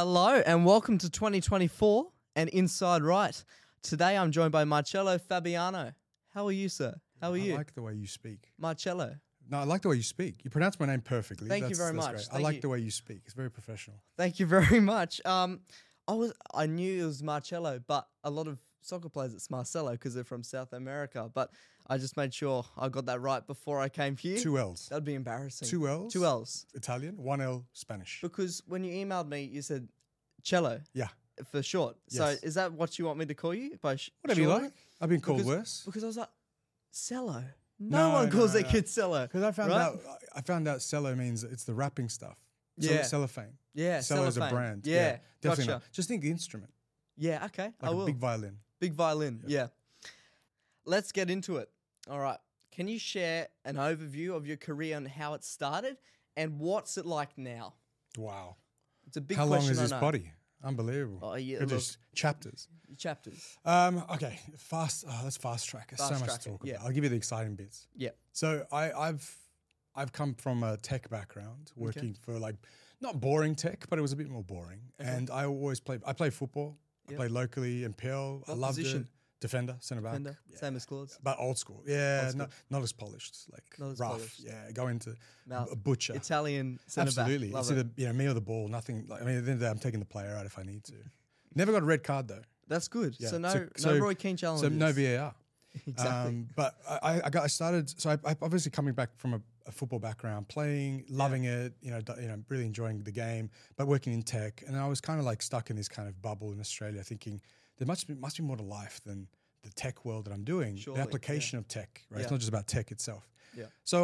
Hello and welcome to 2024 and Inside Right. Today I'm joined by Marcello Fabiano. How are you, sir? How are you? I like the way you speak. Marcello. No, I like the way you speak. You pronounce my name perfectly. Thank you very That's much. great. Thank I like you. the way you speak. It's very professional. Thank you very much. I knew it was Marcello, but a lot of soccer players it's Marcelo because they're from South America. But I just made sure I got that right before I came here. 2 L's. That'd be embarrassing. 2 L's. 2 L's. Italian, 1 L Spanish. Because when you emailed me, you said cello Yeah. for short. So Yes. is that what you want me to call you? Whatever you like. I've been called Because- worse. Because I was like, cello. No one calls their kid cello. Because I found right? out cello means it's the wrapping stuff. Yeah. Cellophane. Yeah, Cello is a cellophane. brand. Yeah, definitely gotcha. not. Just think the instrument. Yeah, okay. I Like will. a big violin. Big violin, yeah. Let's get into it. All right. Can you share an overview of your career and how it started and what's it like now? Wow. It's a big How long question. is this I know. body? Unbelievable. Oh, yeah, They're look. just chapters. Chapters. Okay, let's fast track. There's so Fast much track to it, talk yeah. about. I'll give you the exciting bits. Yeah. So I've come from a tech background, working for like not boring tech, but it was a bit more boring. And I always played. I played football. I played locally in PL. I What loved position? it. Defender, centre back. Defender, same as Claude's. But old school. Yeah, Old school. not as polished. Like Not as rough. polished. Yeah, go into Now, a butcher. Italian centre back. Absolutely. Love It's it. either me or the ball. Nothing. Like, I mean, at the end of the day, I'm taking the player out if I need to. Never got a red card though. That's good. Yeah. So no Roy Keane challenges. So no VAR. Exactly. But I started. So I obviously coming back from a football background, playing, loving it. Really enjoying the game, but working in tech, and I was kind of like stuck in this kind of bubble in Australia, thinking there must be more to life than the tech world that I'm doing. Surely, the application of tech, right? Yeah. It's not just about tech itself. Yeah. So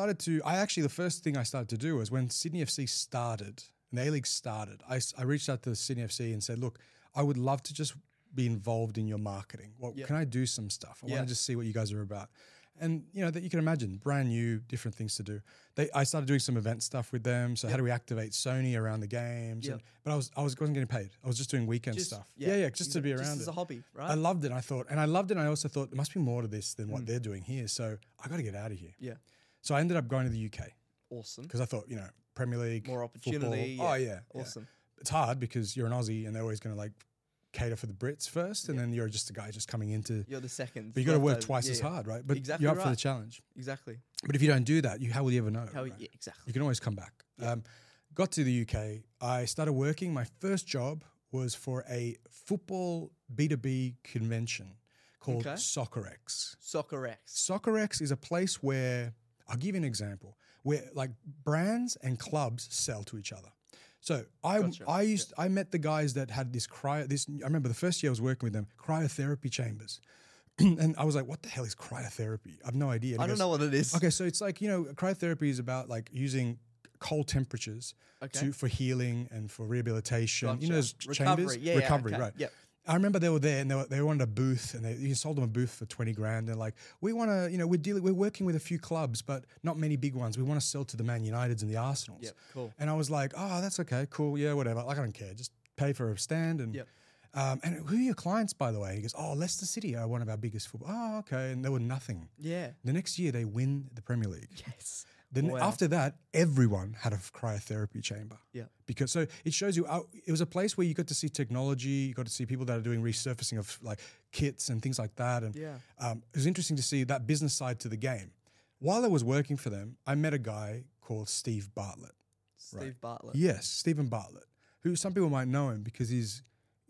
the first thing I started to do was when Sydney FC started and the A-League started, I reached out to Sydney FC and said, look, I would love to just be involved in your marketing. Well, can I do some stuff? I want to just see what you guys are about. And that you can imagine, brand new, different things to do. I started doing some event stuff with them. So how do we activate Sony around the games? Yep. But I wasn't getting paid. I was just doing weekend stuff. Just to be around Just as it. a hobby, right? I loved it. I loved it. And I also thought there must be more to this than what they're doing here. So I got to get out of here. Yeah. So I ended up going to the UK Awesome. because I thought, Premier League, More opportunity. football. Yeah. Oh yeah, Awesome. It's hard because you're an Aussie and they're always going to like cater for the Brits first, and then you're just a guy just coming into. You're the second. But you got to work leftover. twice Yeah, as yeah. hard, right? But Exactly you're up for right. the challenge. Exactly. But if you don't do that, how will you ever know? right? Yeah, exactly. You can always come back. Got to the UK. I started working. My first job was for a football B2B convention called SoccerX. SoccerX. SoccerX is a place where, I'll give you an example, where like brands and clubs sell to each other. So I met the guys that had I remember the first year I was working with them, cryotherapy chambers. And I was like, what the hell is cryotherapy? I have no idea. I don't know what it is. Okay, so it's like, cryotherapy is about like using cold temperatures for healing and for rehabilitation. Gotcha. You know those Recovery. chambers? Yeah, Recovery, okay. right. Yep. I remember they were there and they wanted a booth and you sold them a booth for 20 grand. They're like, we want to, we're working with a few clubs, but not many big ones. We want to sell to the Man Uniteds and the Arsenals. Yep, cool. And I was like, oh, that's okay, cool, yeah, whatever. Like, I don't care. Just pay for a stand. And and who are your clients, by the way? He goes, oh, Leicester City are one of our biggest football. Oh, okay. And they were nothing. Yeah. The next year they win the Premier League. Yes. Then Wow. after that, everyone had a cryotherapy chamber. Yeah. Because so it shows you, it was a place where you got to see technology, you got to see people that are doing resurfacing of like kits and things like that. And it was interesting to see that business side to the game. While I was working for them, I met a guy called Steve Bartlett. Steve Bartlett. Yes, Stephen Bartlett, who some people might know him because he's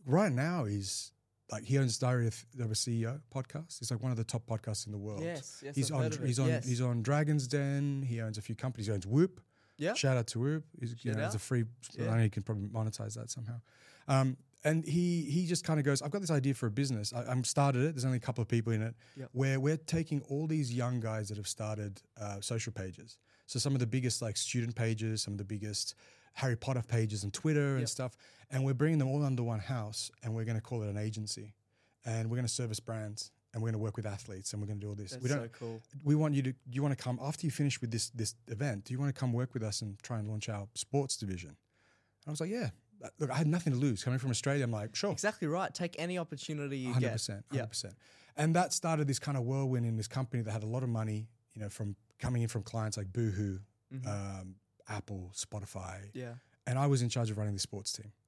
like he owns Diary of a CEO podcast. He's like one of the top podcasts in the world. Yes, he's I've on heard of it. he's on Yes. he's on Dragon's Den. He owns a few companies. He owns Whoop. Yeah. Shout out to Whoop. He's Shout it's a out. free. Yeah. I know you can probably monetize that somehow. And he just kind of goes, I've got this idea for a business. I'm started it. There's only a couple of people in it. Yep. Where we're taking all these young guys that have started social pages. So some of the biggest like student pages, some of the biggest Harry Potter pages on Twitter and stuff, and we're bringing them all under one house, and we're going to call it an agency, and we're going to service brands, and we're going to work with athletes, and we're going to do all this. That's so cool. We want you to. Do you want to come after you finish with this event? Do you want to come work with us and try and launch our sports division? And I was like, yeah. Look, I had nothing to lose coming from Australia. I'm like, sure. Exactly right. Take any opportunity you 100%, get. 100%. And that started this kind of whirlwind in this company that had a lot of money, from coming in from clients like Boohoo, Apple, Spotify. Yeah. And I was in charge of running the sports team.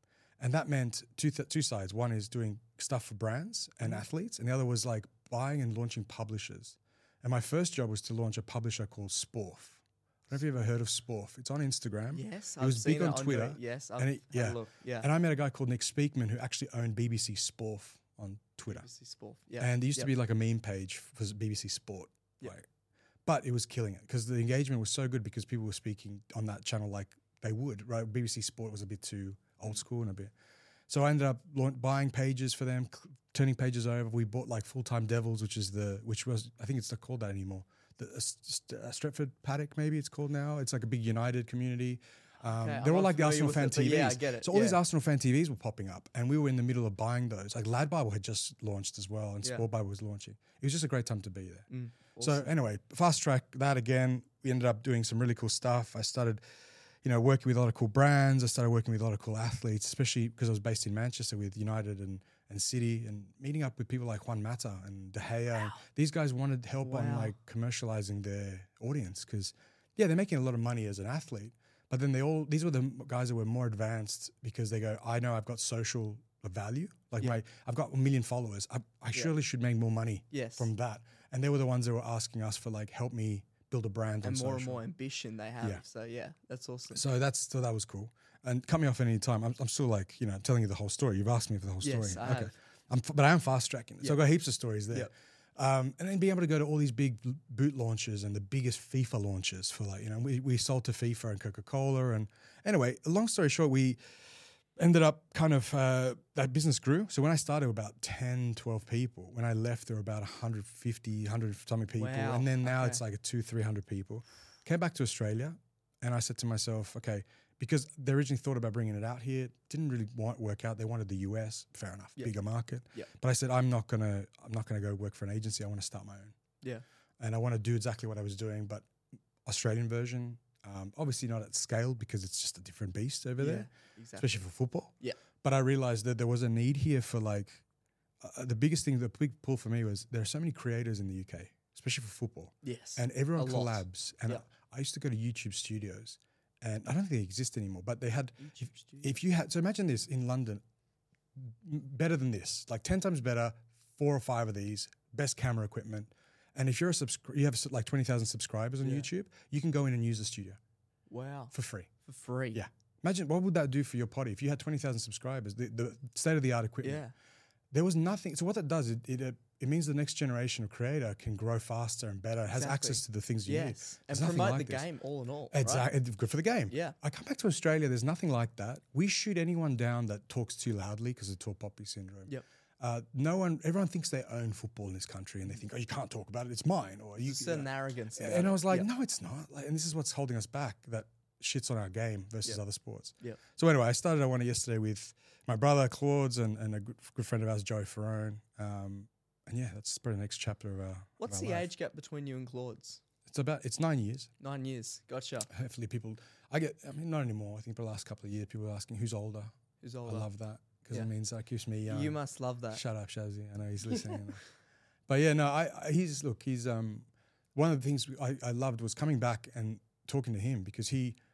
And that meant two sides. One is doing stuff for brands and athletes, and the other was like buying and launching publishers. And my first job was to launch a publisher called Sporf. I don't know if you've ever heard of Sporf. It's on Instagram. Yes, it was big on Twitter. Yes, and had a look. Yeah. And I met a guy called Nick Speakman who actually owned BBC Sporf on Twitter. BBC Sport. Yeah. And it used to be like a meme page for BBC Sport. Right? But it was killing it because the engagement was so good because people were speaking on that channel like they would, right? BBC Sport was a bit too old school and a bit. So I ended up buying pages for them, turning pages over. We bought like Full-Time Devils, which was, I think it's not called that anymore. The Stretford Paddock, maybe it's called now. It's like a big United community. They're all like the Arsenal fan TVs. Yeah, I get it. So all these Arsenal fan TVs were popping up, and we were in the middle of buying those. Like Lad Bible had just launched as well, and Sport Bible was launching. It was just a great time to be there. Awesome. So anyway, fast track that again. We ended up doing some really cool stuff. I started, working with a lot of cool brands. I started working with a lot of cool athletes, especially because I was based in Manchester with United and City, and meeting up with people like Juan Mata and De Gea. And these guys wanted help on like commercializing their audience because, they're making a lot of money as an athlete. But then these were the guys that were more advanced because they go, I know I've got social value. Like I've got 1 million followers. I surely should make more money from that. And they were the ones that were asking us for like, help me build a brand on social. And more ambition they have. So that's awesome. So that was cool. And cut me off at any time. I'm still like, telling you the whole story. You've asked me for the whole story. Yes, I have. But I am fast tracking. So I've got heaps of stories there. And then being able to go to all these big boot launches and the biggest FIFA launches for like, we sold to FIFA and Coca-Cola. And anyway, long story short, we ended up kind of, that business grew. So when I started, about 10, 12 people. When I left, there were about 150, 100 something people. Wow. And then now it's like 200-300 people. Came back to Australia and I said to myself, okay, because they originally thought about bringing it out here, didn't really work out. They wanted the US, fair enough, bigger market. But I said, I'm not gonna go work for an agency. I want to start my own. Yeah, and I want to do exactly what I was doing, but Australian version. Obviously not at scale because it's just a different beast over there, especially for football. Yeah. But I realized that there was a need here for like the biggest thing, the big pull for me was there are so many creators in the UK, especially for football. Yes, and everyone collabs. And I used to go to YouTube studios. And I don't think they exist anymore, but they had, so imagine this in London, better than this, like 10 times better, 4 or 5 of these, best camera equipment. And if you're you have like 20,000 subscribers on YouTube, you can go in and use the studio. Wow. For free. For free. Yeah. Imagine what would that do for your potty if you had 20,000 subscribers, the state-of-the-art equipment. Yeah. There was nothing. So what that does, it means the next generation of creator can grow faster and better, has access to the things you need. And promote the game all in all. Exactly. Right? Good for the game. Yeah. I come back to Australia, there's nothing like that. We shoot anyone down that talks too loudly because of tall poppy syndrome. Yep. Everyone thinks they own football in this country and they think, oh, you can't talk about it, it's mine. Or it's a certain arrogance. And I was like, no, it's not. Like, and this is what's holding us back, that shits on our game versus other sports. Yep. So anyway, I started one yesterday with my brother, Claude's, and a good friend of ours, Joe Ferrone. And that's probably the next chapter of our What's of our the life. age gap between you and Claude's? It's 9 years. 9 years. Gotcha. Hopefully not anymore. I think for the last couple of years, people are asking who's older. Who's older? I love that because it means that keeps me young. You must love that. Shut up, Shazzy. I know he's listening. But he's one of the things I loved was coming back and talking to him because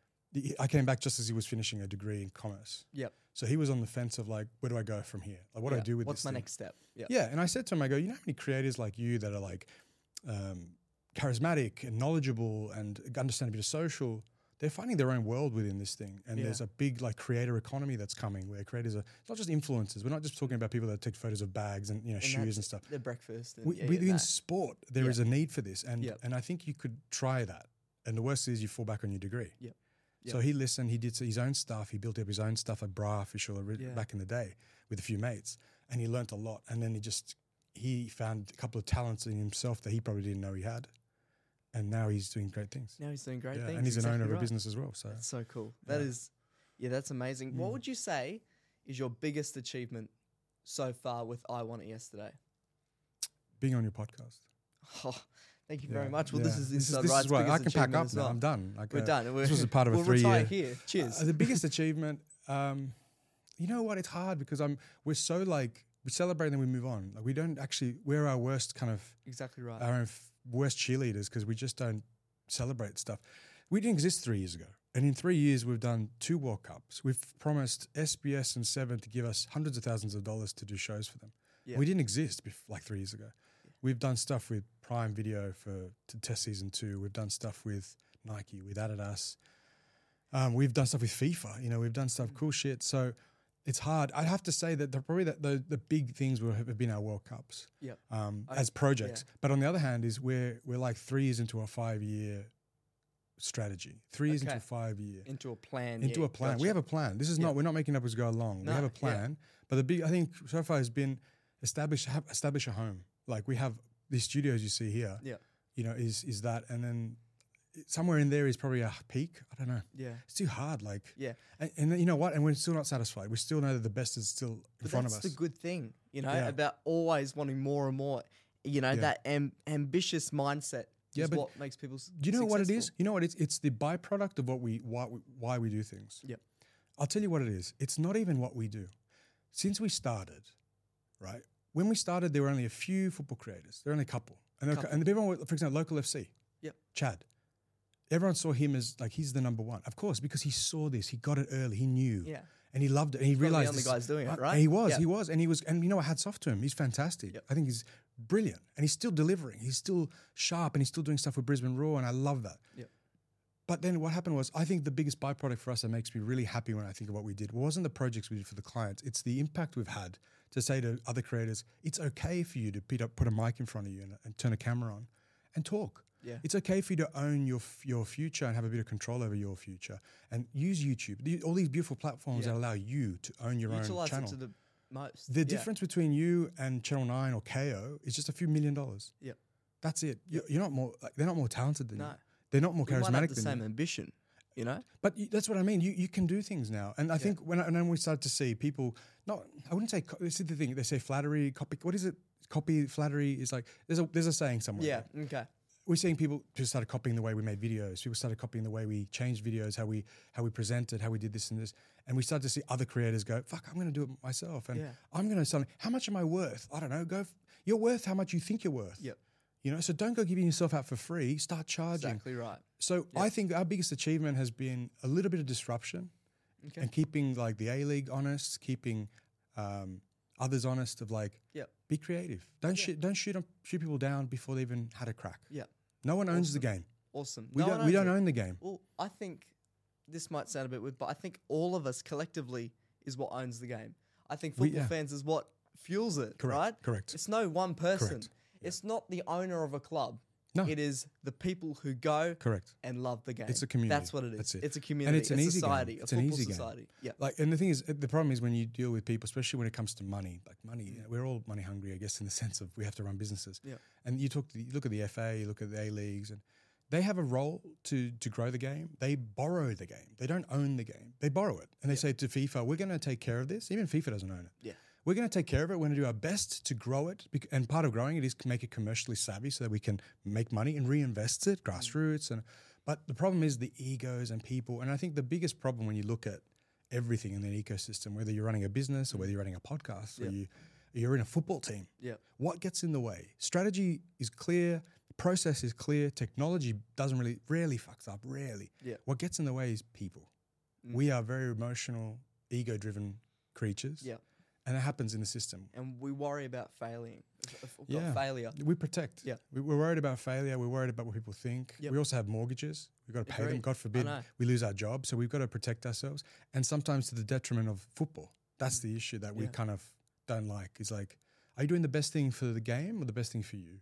I came back just as he was finishing a degree in commerce. Yep. So he was on the fence of like, where do I go from here? Like, what do I do with What's this my thing? next step? Yep. Yeah. And I said to him, I go, you know how many creators like you that are like charismatic and knowledgeable and understand a bit of social, they're finding their own world within this thing. And there's a big like creator economy that's coming where creators are, it's not just influencers. We're not just talking about people that take photos of bags and shoes and stuff. Their breakfast. And within sport, there is a need for this. And I think you could try that. And the worst is you fall back on your degree. Yep. So he listened, he did his own stuff. He built up his own stuff at Bra Official back in the day with a few mates. And he learnt a lot. And then he found a couple of talents in himself that he probably didn't know he had. And now he's doing great things. And he's an owner of a business as well. So that's so cool. That is, that's amazing. What would you say is your biggest achievement so far with I Want It Yesterday? Being on your podcast. Oh, thank you very much. Well, this is Inside this Right's is right. biggest I can pack up as well. now. I'm done. We're done. This was a part of a 3-year. We'll retire here. Cheers. The biggest achievement, you know what? It's hard because we're so like, we celebrate and then we move on. Like we don't actually, we're our worst kind of, exactly right. Our own worst cheerleaders because we just don't celebrate stuff. We didn't exist 3 years ago. And in 3 years, we've done 2 World Cups. We've promised SBS and Seven to give us hundreds of thousands of dollars to do shows for them. Yeah. We didn't exist like 3 years ago. Yeah. We've done stuff with Prime Video to test season 2. We've done stuff with Nike, with Adidas. We've done stuff with FIFA. You know, we've done stuff, cool shit. So it's hard. I'd have to say that probably the big things have been our World Cups as projects. Yeah. But on the other hand, is we're like 3 years into a 5-year strategy. 3 years into a 5-year. Into a plan. Into a plan. Gotcha. We have a plan. This is not, we're not making up as we go along. No, we have a plan. But the big, I think so far has been establish a home. Like we have these studios you see here. Yeah. You know, is that, and then somewhere in there is probably a peak. I don't know. Yeah. It's too hard. Like, yeah. And you know what? And we're still not satisfied. We still know that the best is still in front of us. That's the good thing, you know, about always wanting more and more, you know, that ambitious mindset is what makes people do you know what it is? You know what? It's the byproduct of why we do things. Yeah. I'll tell you what it is. It's not even what we do. Since we started, right? When we started, there were only a few football creators. There were only a couple. And the people, for example, Local FC. Yep. Chad. Everyone saw him as like he's the number one. Of course, because he saw this. He got it early. He knew. Yeah. And he loved it. And he realized the only guy's doing it, right? And he was. And you know what? Hats off to him. He's fantastic. Yep. I think he's brilliant. And he's still delivering. He's still sharp and he's still doing stuff with Brisbane Roar. And I love that. Yep. But then what happened was, I think the biggest byproduct for us that makes me really happy when I think of what we did wasn't the projects we did for the clients. It's the impact we've had to say to other creators, it's okay for you to put a mic in front of you and turn a camera on and talk. Yeah. It's okay for you to own your future and have a bit of control over your future and use YouTube. All these beautiful platforms that allow you to own your own channel. Utilize it to the most. The difference between you and Channel 9 or KO is just a few $1 million. Yeah. That's it. You're not more. They're not more talented than you. They're not more charismatic than you. Might have the than same you. ambition, you know. But that's what I mean. You can do things now, and I think when we start to see people, I wouldn't say. This is the thing. They say flattery, copy. What is it? Copy, flattery is like. There's a saying somewhere. Yeah. Right? Okay. We're seeing people just started copying the way we made videos. People started copying the way we changed videos, how we presented, how we did this and this. And we started to see other creators go, fuck, I'm going to do it myself. And I'm going to sell. How much am I worth? I don't know. You're worth how much you think you're worth. Yep. You know, so don't go giving yourself out for free. Start charging. Exactly right. So I think our biggest achievement has been a little bit of disruption and keeping like the A-League honest, keeping others honest of like, be creative. Don't shoot people down before they even had a crack. Yeah. No one owns the game. Awesome. We don't own the game. Well, I think this might sound a bit weird, but I think all of us collectively is what owns the game. I think football fans is what fuels it, right? Correct. It's no one person. Correct. It's not the owner of a club. No. It is the people who go and love the game. It's a community. That's what it is. That's it. It's a community. And it's an easy society. game. It's an easy society. Yeah. Like, and the thing is, the problem is when you deal with people, especially when it comes to money, like money, we're all money hungry, I guess, in the sense of we have to run businesses. Yeah. And you look at the FA, you look at the A-Leagues, and they have a role to grow the game. They borrow the game. They don't own the game. They borrow it. And they say to FIFA, we're going to take care of this. Even FIFA doesn't own it. Yeah. We're going to take care of it. We're going to do our best to grow it. And part of growing it is to make it commercially savvy so that we can make money and reinvest it, grassroots. But the problem is the egos and people. And I think the biggest problem when you look at everything in the ecosystem, whether you're running a business or whether you're running a podcast or you're in a football team, what gets in the way? Strategy is clear. Process is clear. Technology rarely fucks up, rarely. Yeah. What gets in the way is people. We are very emotional, ego-driven creatures. Yeah. And it happens in the system. And we worry about failing. Failure. We protect. Yeah. We're worried about failure. We're worried about what people think. Yep. We also have mortgages. We've got to pay them. God forbid we lose our job. So we've got to protect ourselves. And sometimes to the detriment of football. That's the issue that we kind of don't like. Is like, are you doing the best thing for the game or the best thing for you?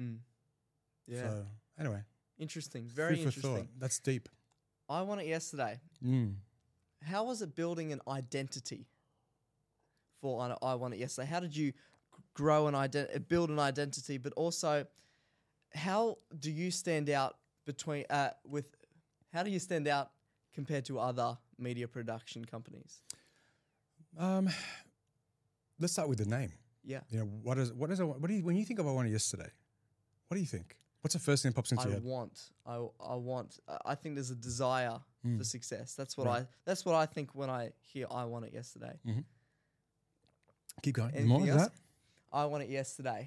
Yeah. So anyway. Interesting. Very interesting. Thought. That's deep. I Want It Yesterday. How was it building an identity for I Want It Yesterday? How did you grow build an identity, but also how do you stand out how do you stand out compared to other media production companies? Let's start with the name. Yeah. You know, when you think of I Want It Yesterday, what do you think? What's the first thing that pops into your head? I think there's a desire for success. That's what I think when I hear I Want It Yesterday. Mm-hmm. Keep going. Anything More of else? that? I Want It Yesterday.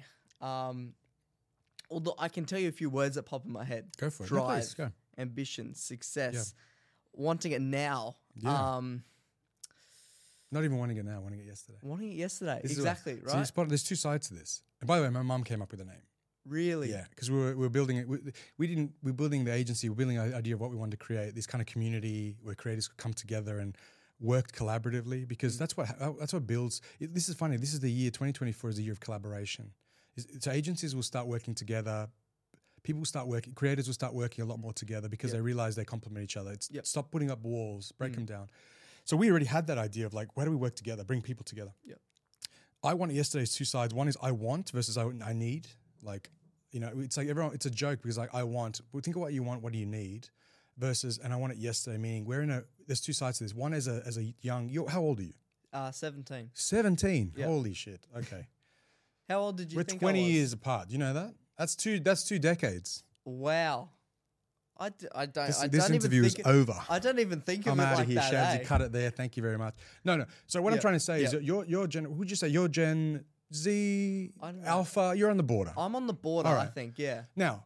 Although I can tell you a few words that pop in my head. Go for it. Drive, No, please, go. ambition, success. wanting it now. Yeah. Not even wanting it now, wanting it yesterday. Wanting it yesterday. This is Exactly, what- So right? there's two sides to this. And by the way, my mum came up with the name. Really? Yeah, because we were building it. We're building the agency. We're building an idea of what we wanted to create. This kind of community where creators could come together and work collaboratively. Because that's what builds. This is funny. This is the year 2024 is the year of collaboration. So agencies will start working together. People will start working. Creators will start working a lot more together because they realize they complement each other. It's stop putting up walls, break them down. So we already had that idea of like, where do we work together, bring people together? Yep. I want yesterday's two sides. One is I want versus I need. Like, you know, it's like everyone, it's a joke because like I want, well, think of what you want, what do you need versus, and I want it yesterday, meaning there's two sides to this. One as a young, how old are you? 17. 17. Yep. Holy shit. Okay. How old did you We're think 20 I was? years apart. You know that? That's two decades. Wow. I don't This even interview is think over. I don't even think of I'm it out like of here, that. Shabs. eh? You cut it there. Thank you very much. No. So what I'm Yeah. trying to say is Yeah. that your Gen, who'd you say? You're Gen Z, I don't know. Alpha. You're on the border. I'm on the border, All I right. think, yeah. Now,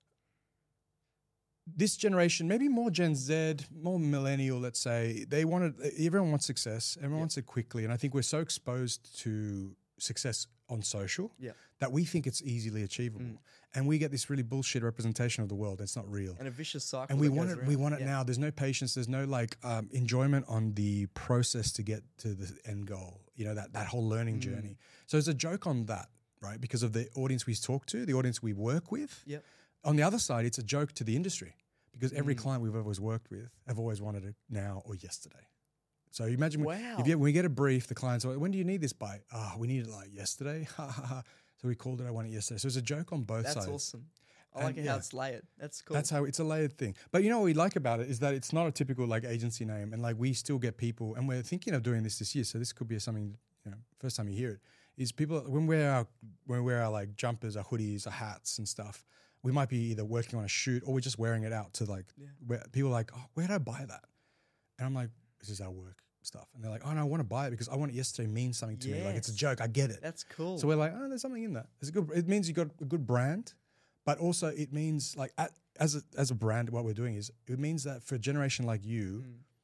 this generation, maybe more Gen Z, more millennial, let's say, everyone wants success. Everyone wants it quickly. And I think we're so exposed to success on social Yeah. that we think it's easily achievable. And we get this really bullshit representation of the world. It's not real. And a vicious cycle. And we that want goes it. We around. want it Yeah. now. There's no patience. There's no like enjoyment on the process to get to the end goal. You know, that whole learning journey. So it's a joke on that, right? Because of the audience we talk to, the audience we work with. Yep. On the other side, it's a joke to the industry because every client we've always worked with have always wanted it now or yesterday. So you imagine Wow. when we get a brief, the client's like, when do you need this by? We need it like yesterday. So we called it, I want it yesterday. So it's a joke on both sides. That's awesome. I like And, how yeah. it's layered. That's cool. That's how it's a layered thing. But you know what we like about it is that it's not a typical like agency name, and like we still get people, and we're thinking of doing this year. So this could be something, you know, first time you hear it is people when we wear our like jumpers, our hoodies, our hats and stuff. We might be either working on a shoot or we're just wearing it out to like where people are like, oh, where did I buy that? And I'm like, this is our work stuff. And they're like, oh no, I want to buy it because I want it yesterday means something to me. Like it's a Yes. joke. I get it. That's cool. So we're like, oh, there's something in that. It means you got a good brand, but also it means like as a brand, what we're doing is it means that for a generation like you,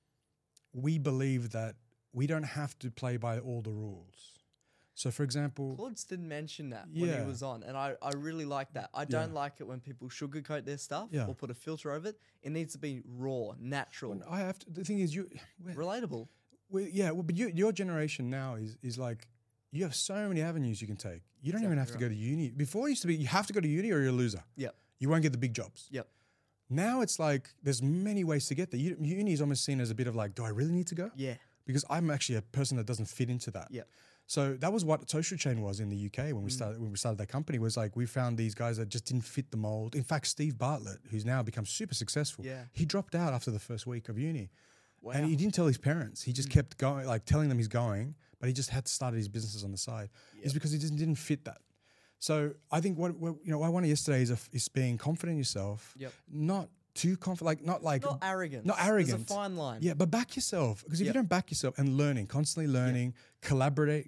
we believe that we don't have to play by all the rules. So for example, Claude's didn't mention that when Yeah. he was on, and I really like that. I don't like it when people sugarcoat their stuff Yeah. or put a filter over it. It needs to be raw, natural, I have to. The thing is, relatable. but your generation now is like you have so many avenues you can take. You don't even have to go to uni. Before it used to be you have to go to uni or you're a loser. Yep. You won't get the big jobs. Yep. Now it's like there's many ways to get there. Uni is almost seen as a bit of like, do I really need to go? Yeah. Because I'm actually a person that doesn't fit into that. Yep. So that was what Social Chain was in the UK when we started that company. Was like we found these guys that just didn't fit the mold. In fact, Steve Bartlett, who's now become super successful, he dropped out after the first week of uni, and he didn't tell his parents. He just kept going, like telling them he's going, but he just had to start his businesses on the side. It's because he just didn't fit that. So I think what I wanted yesterday is being confident in yourself, not too confident, not arrogant. Not arrogant. There's a fine line. Yeah, but back yourself. Because if you don't back yourself and learning, constantly learning, collaborating,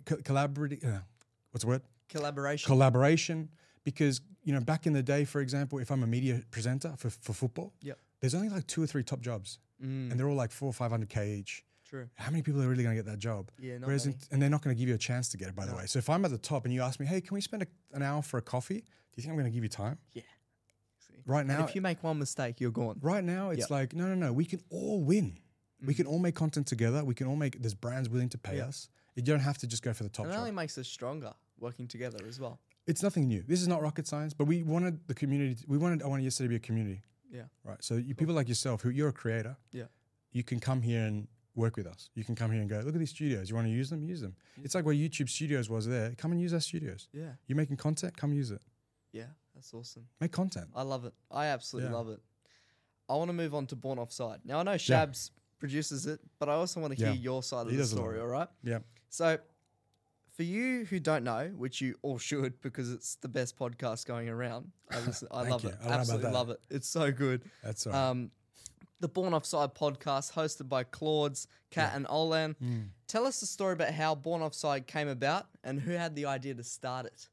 what's the word? Collaboration. Collaboration. Because, back in the day, for example, if I'm a media presenter for football, there's only like 2 or 3 top jobs. And they're all like 400 or 500K each. True. How many people are really going to get that job? Yeah, not Whereas many. and they're not going to give you a chance to get it, by the way. So if I'm at the top and you ask me, hey, can we spend an hour for a coffee? Do you think I'm going to give you time? Yeah. Right now, And if you make one mistake, you're gone. Right now, it's like, no. We can all win. We can all make content together. We can all there's brands willing to pay us. You don't have to just go for the top And it job. only makes us stronger working together as well. It's nothing new. This is not rocket science, but we wanted the community. I wanted yesterday to be a community. Yeah. Right. So people like yourself, you're a creator. Yeah. You can come here and work with us. You can come here and go, look at these studios. You want to use them? Use them. It's like where YouTube Studios was there. Come and use our studios. Yeah. You're making content? Come use it. Yeah. That's awesome. Make content. I love it. I absolutely Yeah. love it. I want to move on to Born Offside. Now, I know Shabs produces it, but I also want to hear your side of He the does a lot story, of all right? Yeah. So, for you who don't know, which you all should because it's the best podcast going around, I love you. it. I don't know about Absolutely that. love it. It's so good. That's all right. The Born Offside podcast, hosted by Claudes, Kat, and Olan. Tell us the story about how Born Offside came about and who had the idea to start it.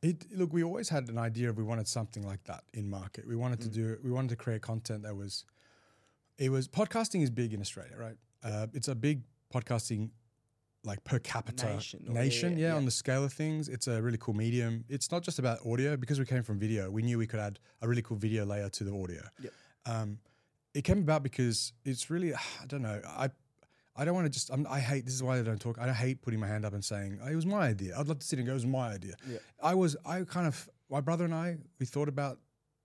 Look, we always had an idea of we wanted something like that in market. We wanted to do. We wanted to create content that was. It was podcasting is big in Australia, right? It's a big podcasting, like per capita nation. Yeah, on the scale of things, it's a really cool medium. It's not just about audio because we came from video. We knew we could add a really cool video layer to the audio. Yep. It came about because it's really. I don't know. I don't want to just. I hate. This is why I don't talk. I hate putting my hand up and saying it was my idea. I'd love to sit and go. It was my idea. Yeah. My brother and I. We thought about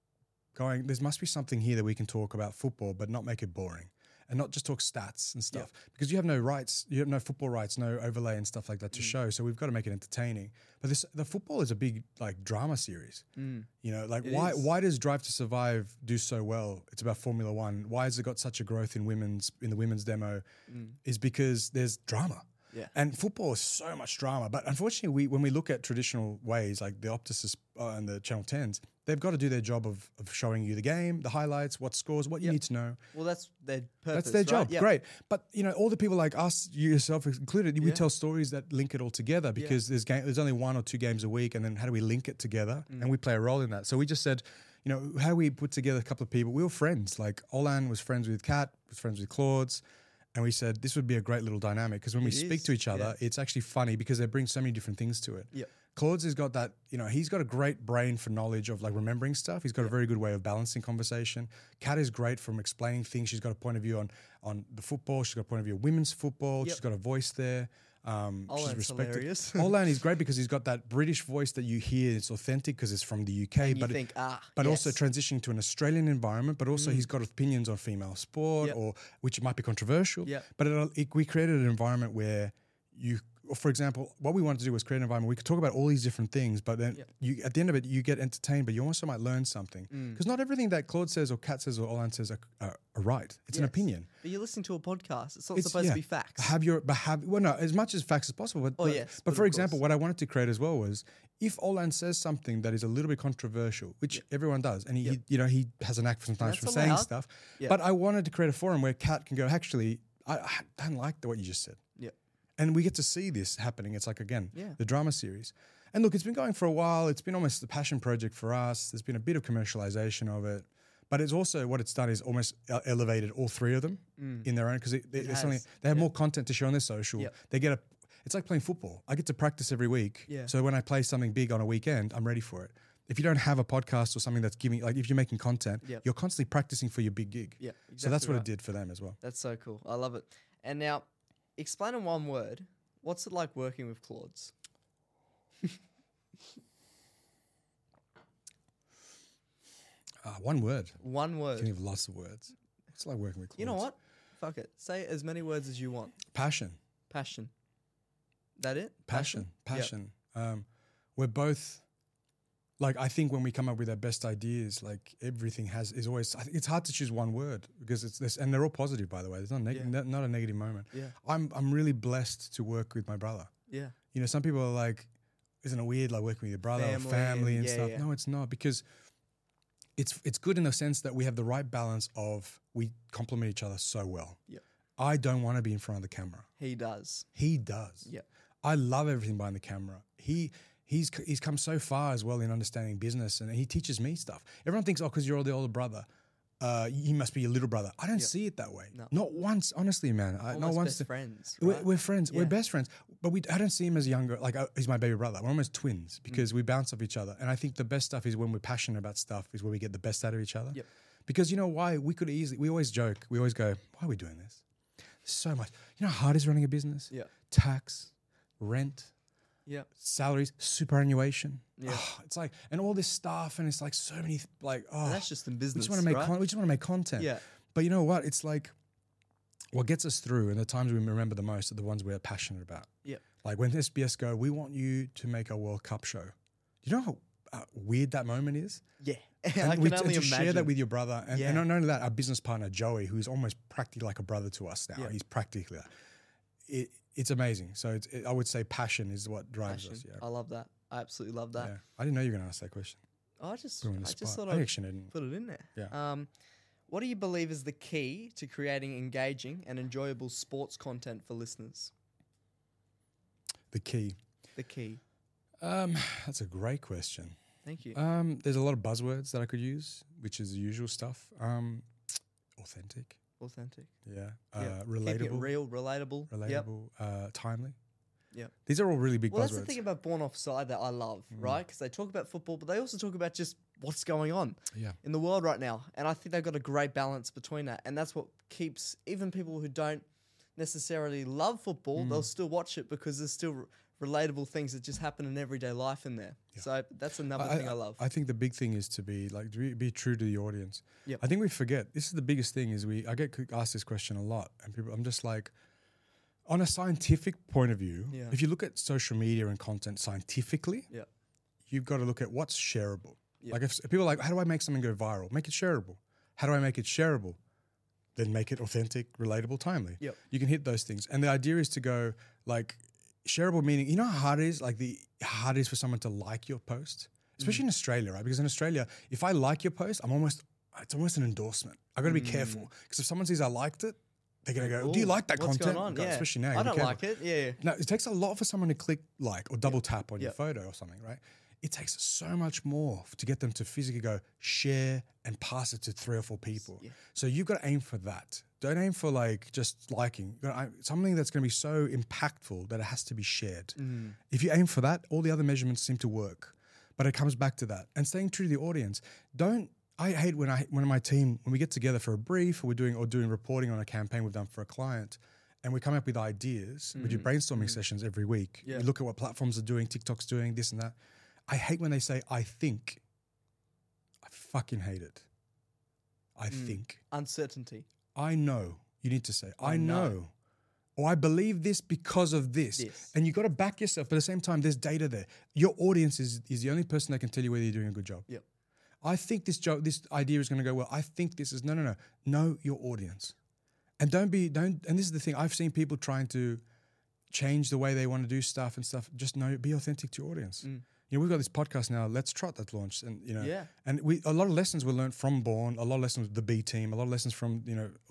going. There must be something here that we can talk about football, but not make it boring, and not just talk stats and stuff. Yeah. Because you have no rights. You have no football rights, no overlay and stuff like that to show. So we've got to make it entertaining. But the football is a big like drama series. You know, like why does Drive to Survive do so well? It's about Formula One. Why has it got such a growth in the women's demo? Is because there's drama. Yeah. And football is so much drama. But unfortunately, when we look at traditional ways like the Optus and the Channel 10s, they've got to do their job of showing you the game, the highlights, what scores, what you need to know. Well, that's their purpose. That's their job. Yep. Great. But, you know, all the people like us, you yourself included, we tell stories that link it all together because there's only 1 or 2 games a week. And then how do we link it together? And we play a role in that. So we just said, you know, how do we put together a couple of people? We were friends. Like Olan was friends with Kat, was friends with Claude's. And we said this would be a great little dynamic because when we speak to each other, it's actually funny because they bring so many different things to it. Yep. Claude's has got that, you know, he's got a great brain for knowledge of like remembering stuff. He's got a very good way of balancing conversation. Kat is great from explaining things. She's got a point of view on the football. She's got a point of view of women's football. She's got a voice there. She's respected. Hilarious. Olan is great because he's got that British voice that you hear. It's authentic because it's from the UK. And but also transitioning to an Australian environment. But also he's got opinions on female sport, or which might be controversial. Yep. But we created an environment where for example, what we wanted to do was create an environment we could talk about all these different things, but then at the end of it, you get entertained, but you also might learn something. Because not everything that Claude says or Kat says or Olan says are right. It's an opinion. But you're listening to a podcast. It's not supposed to be facts. Well, no, as much as facts as possible. But for example, what I wanted to create as well was if Olan says something that is a little bit controversial, which everyone does, and he has a knack sometimes for saying stuff. But I wanted to create a forum where Kat can go, actually, I don't like what you just said. And we get to see this happening. It's like, again, the drama series. And look, it's been going for a while. It's been almost a passion project for us. There's been a bit of commercialization of it. But it's also, what it's done is almost elevated all 3 of them in their own, because they have more content to show on their social. They get it's like playing football. I get to practice every week. So when I play something big on a weekend, I'm ready for it. If you don't have a podcast or something that's giving, like if you're making content, you're constantly practicing for your big gig. Exactly so that's what it did for them as well. That's so cool. I love it. And now, explain in one word, what's it like working with Claude's? One word. One word. You can have lots of words. It's like working with Claude's. You know what? Fuck it. Say as many words as you want. Passion. That it? Passion. We're both, like, I think when we come up with our best ideas, like everything is always, I think it's hard to choose one word because it's this, and they're all positive, by the way. There's not a negative moment. I'm really blessed to work with my brother. You know, some people are like, isn't it weird, like working with your brother or family and stuff? No, it's not, because it's good in the sense that we have the right balance of we complement each other so well. I don't want to be in front of the camera. He does. I love everything behind the camera. He's come so far as well in understanding business, and he teaches me stuff. Everyone thinks, because you're the older brother, he must be your little brother. I don't see it that way. No. Not once, honestly, man. Not once. Best friends. Right? We're friends. We're best friends. But I don't see him as younger. Like he's my baby brother. We're almost twins because we bounce off each other. And I think the best stuff is when we're passionate about stuff is where we get the best out of each other. Because you know why? We always joke. We always go, why are we doing this? So much. You know how hard it is running a business? Tax, rent, salaries, superannuation. It's like, and all this stuff, and it's like so many, like, and that's just in business. We just want to make content. But you know what? It's like, what gets us through, and the times we remember the most are the ones we're passionate about. Like when SBS go, we want you to make a World Cup show. You know how weird that moment is? I can only imagine. Share that with your brother, and not only that, our business partner Joey, who's almost practically like a brother to us now. He's practically that. It's amazing. So I would say passion is what drives us. I love that. I absolutely love that. I didn't know you were going to ask that question. I just thought I'd put it in there. What do you believe is the key to creating engaging and enjoyable sports content for listeners? The key. That's a great question. Thank you. There's a lot of buzzwords that I could use, which is the usual stuff. Authentic. Authentic. Yeah. Yep. Relatable. Keeping it real, relatable. Yep. Timely. Yeah. These are all really big Well, buzzwords. that's the thing about Born Offside that I love, right? Because they talk about football, but they also talk about just what's going on in the world right now. And I think they've got a great balance between that. And that's what keeps even people who don't necessarily love football, they'll still watch it because there's still relatable things that just happen in everyday life in there. Yeah. So that's another thing I love. I think the big thing is to be be true to the audience. Yep. I think we forget, this is the biggest thing is I get asked this question a lot and I'm just like, on a scientific point of view, if you look at social media and content scientifically, you've got to look at what's shareable. Yep. Like if people are like, how do I make something go viral? Make it shareable. How do I make it shareable? Then make it authentic, relatable, timely. Yep. You can hit those things. And the idea is to go like shareable meaning, you know how hard it is? Like how hard it is for someone to like your post? Especially in Australia, right? Because in Australia, if I like your post, it's almost an endorsement. I've got to be careful. Because if someone sees I liked it, they're going to go, do you like that content? Going on? Especially now. I don't like it. Yeah. No, it takes a lot for someone to click like or double tap on your photo or something, right? It takes so much more to get them to physically go share and pass it to 3 or 4 people. Yeah. So you've got to aim for that. Don't aim for like just liking. Something that's going to be so impactful that it has to be shared. If you aim for that, all the other measurements seem to work. But it comes back to that. And staying true to the audience. I hate when my team, when we get together for a brief or we're doing reporting on a campaign we've done for a client and we come up with ideas, we do brainstorming sessions every week. We look at what platforms are doing, TikTok's doing, this and that. I hate when they say, I think. I fucking hate it. I think. Uncertainty. I know. You need to say, I know. Or I believe this because of this. And you've got to back yourself. But at the same time, there's data there. Your audience is the only person that can tell you whether you're doing a good job. Yep. I think this idea is going to go well. I think this is, no. Know your audience. And and this is the thing, I've seen people trying to change the way they want to do stuff and stuff. Just be authentic to your audience. You know, we've got this podcast now, Let's Trot, that's launched, and and a lot of lessons were learned from Born, a lot of lessons with the B team, a lot of lessons from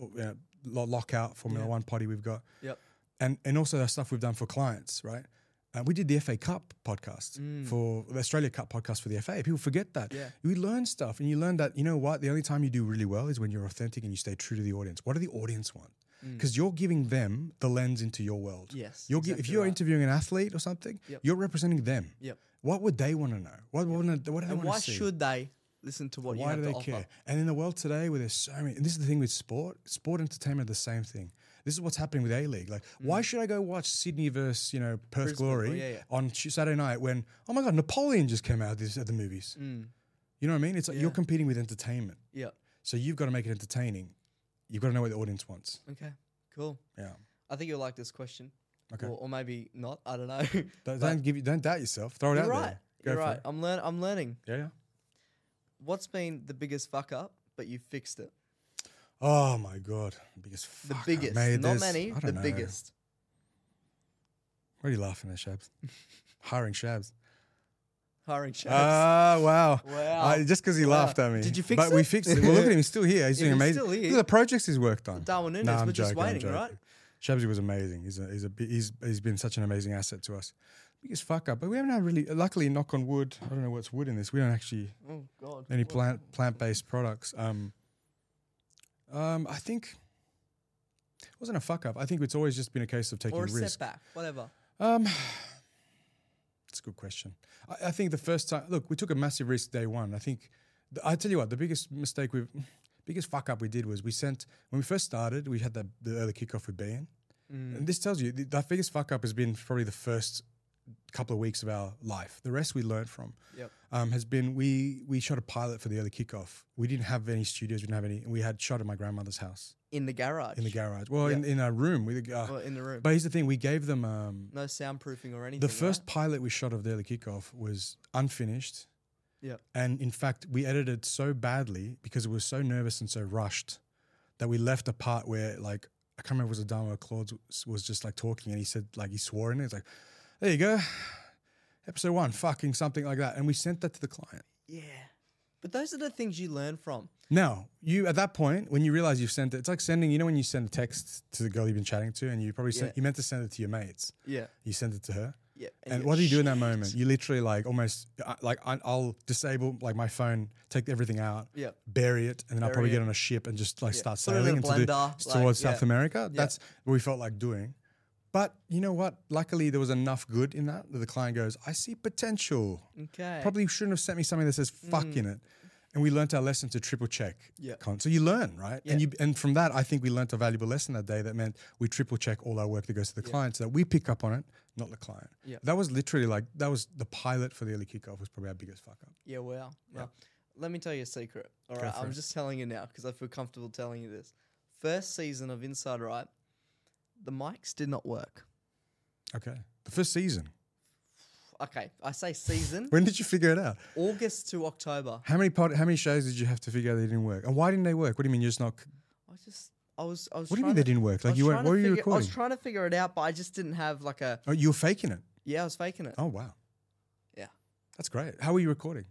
Lockout, Formula One potty we've got, and also the stuff we've done for clients, right? We did the FA Cup podcast for the Australia Cup podcast for the FA. People forget that. Yeah. You learn stuff, and you learn that, you know what, the only time you do really well is when you're authentic and you stay true to the audience. What do the audience want? Because you're giving them the lens into your world. Yes. If you're interviewing an athlete or something, you're representing them. Yep. What would they want to know? What do they want to see? Why should they listen to what you have to offer? Why do they care? And in the world today where there's so many, and this is the thing with sport entertainment, the same thing. This is what's happening with A-League. Like, why should I go watch Sydney versus, Perth Glory on Saturday night when, oh my God, Napoleon just came out at the movies? You know what I mean? It's like you're competing with entertainment. Yeah. So you've got to make it entertaining. You've got to know what the audience wants. Okay, cool. Yeah. I think you'll like this question. Okay. Or maybe not. I don't know. Don't doubt yourself. Throw it out there. You're right. I'm learning. Yeah. What's been the biggest fuck up, but you fixed it? Oh my God. Biggest fuck up. The biggest. Not many, the biggest. What are you laughing at, Shabs? Hiring Shabs. Hiring Shabs. Wow. Wow. Just because he laughed at me. Did you fix it? But we fixed it. Well, look at him. He's still here. He's doing amazing. Still here. Look at the projects he's worked on. Darwin Nunes. We're just waiting, right? Shabsy was amazing. He's been such an amazing asset to us. Biggest fuck up, but we haven't had really. Luckily, knock on wood. I don't know what's wood in this. We don't actually any plant-based products. I think it wasn't a fuck up. I think it's always just been a case of taking or a risk. Setback, whatever. It's a good question. I think the first time, look, we took a massive risk day one. I think I tell you what, the biggest fuck up we did was when we first started, we had the early kickoff with Bean. And this tells you the biggest fuck up has been probably the first couple of weeks of our life. The rest we learned from has been we shot a pilot for the early kickoff. We didn't have any studios. We didn't have any. We had shot at my grandmother's house. In the garage? Well, in a room. In the room. But here's the thing. We gave them... no soundproofing or anything, the first pilot we shot of the early kickoff was unfinished. Yeah. And in fact, we edited so badly because it was so nervous and so rushed that we left a part where, like, I can't remember if it was Adamo or Claude was just, like, talking and he said, like, he swore in it. It's like, there you go. Episode 1, fucking something like that. And we sent that to the client. Yeah. But those are the things you learn from. Now, you at that point, when you realize you've sent it, it's like sending, when you send a text to the girl you've been chatting to and you probably you meant to send it to your mates. Yeah. You sent it to her. Yeah. And you're what do you do in that shit. moment? You literally like almost I'll disable like my phone, take everything out, Yep. bury it, and then I'll Bury probably it. get on a ship and just like Yeah. start Put it in sailing a blender, like, towards South yeah. America. That's what we felt like doing. But you know what? Luckily, there was enough good in that the client goes, I see potential. Okay. Probably shouldn't have sent me something that says fuck in it. And we learnt our lesson to triple check. Yeah. So you learn, right? Yeah. And from that, I think we learnt a valuable lesson that day that meant we triple check all our work that goes to the client so that we pick up on it, not the client. Yeah. That was literally that was the pilot for the early kickoff was probably our biggest fuck up. Yeah, wow. Well, let me tell you a secret. All right, I'm just telling you now because I feel comfortable telling you this. First season of Inside Right, the mics did not work. Okay. The first season. Okay, I say season. When did you figure it out? August to October. How many shows did you have to figure out they didn't work? And why didn't they work? What do you mean you're just not? I was. What do you mean they didn't work? Like you weren't. What were you recording? I was trying to figure it out, but I just didn't have like a. Oh, you were faking it. Yeah, I was faking it. Oh wow. Yeah. That's great. How were you recording?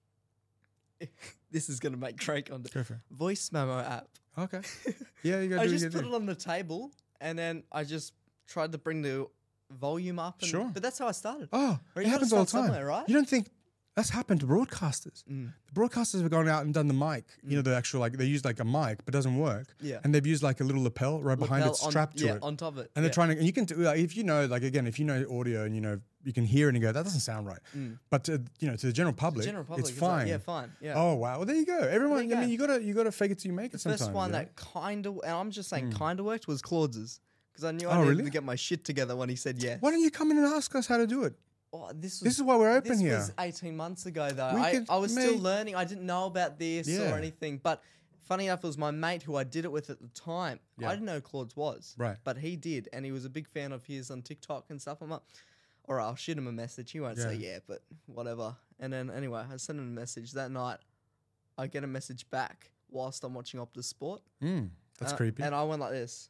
This is gonna make Drake on the Go for it. voice memo app. Okay. Yeah, you got to I do just put it on the table and then I just tried to bring the volume up. And, Sure. But that's how I started. Oh, Right, it you happens gotta all the start time. somewhere, right? You don't think that's happened to broadcasters? The broadcasters have gone out and done the mic. You know, the actual like they use like a mic, but it doesn't work. Yeah. And they've used like a little lapel right behind it, strapped to it. on top of it. And they're trying to, and you can do like if you know, like again, if you know audio and you know you can hear it and you go, that doesn't sound right. But to, to the general public, it's like, fine. yeah, fine. Yeah. Oh wow, well there you go. Everyone, There you I mean, you gotta fake it till you make it. The first sometimes, one you know? that kind of, and I'm just saying kind of worked was Claude's. Because I knew I Oh, needed really? to get my shit together when he said yes. Why don't you come in and ask us how to do it? Oh, this is why we're open this here. was 18 months ago, though. We I could was still make- learning. I didn't know about this Yeah. or anything. But funny enough, it was my mate who I did it with at the time. Yeah. I didn't know who Claude's was. Right. But he did. And he was a big fan of his on TikTok and stuff. I'm like, all right, I'll shoot him a message. He won't say yeah, but whatever. And then anyway, I sent him a message. That night, I get a message back whilst I'm watching Optus Sport. That's creepy. And I went like this.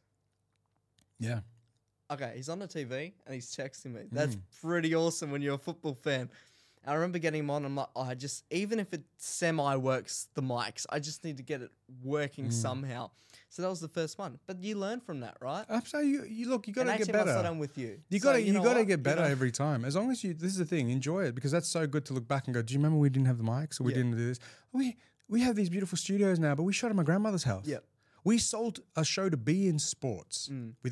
Yeah. Okay, he's on the TV and he's texting me. That's pretty awesome when you're a football fan. And I remember getting him on. I'm like, oh, even if it semi works the mics, I just need to get it working somehow. So that was the first one. But you learn from that, right? Absolutely. You look, you got And to get 18 months better. I'm with you. You So got to know what? get better You know- every time. As long as you, this is the thing, enjoy it because that's so good to look back and go, do you remember we didn't have the mics or we didn't do this? We have these beautiful studios now, but we shot at my grandmother's house. Yep. We sold a show to be in sports